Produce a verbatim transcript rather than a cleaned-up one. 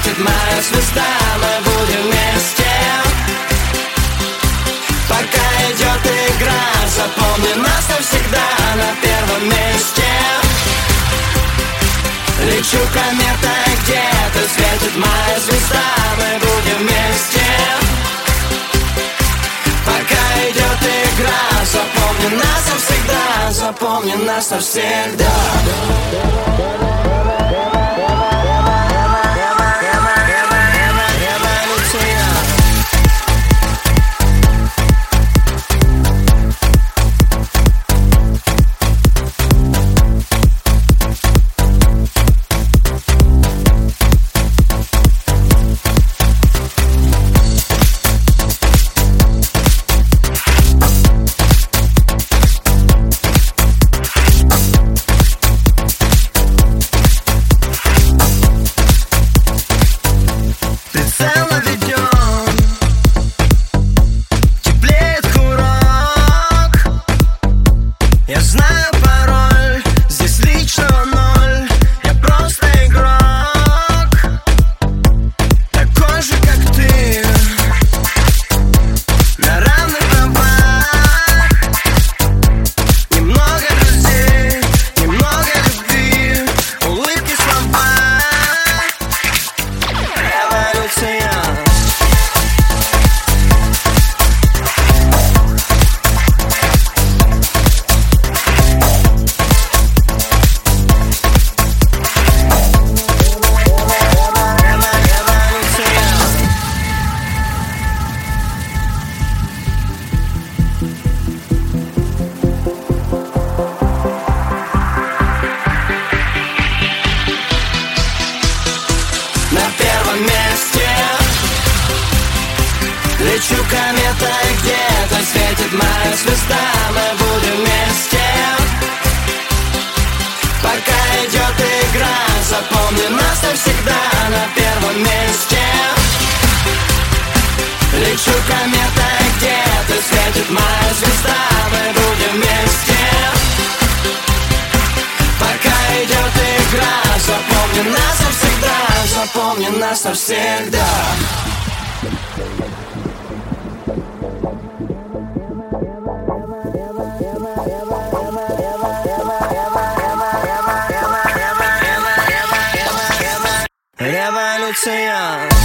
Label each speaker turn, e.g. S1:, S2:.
S1: светит моя звезда, мы будем вместе. Пока идет игра, запомни нас навсегда на первом месте. Лечу кометой, где-то светит моя звезда, мы будем вместе. Пока идет игра, запомни нас навсегда, запомни нас навсегда. Лечу кометой, где-то светит моя звезда, мы будем вместе. Пока идет игра, запомни нас навсегда на первом месте. Лечу кометой, где-то светит моя звезда, мы будем вместе. Пока идет игра, запомни нас навсегда, запомни нас навсегда. Революция.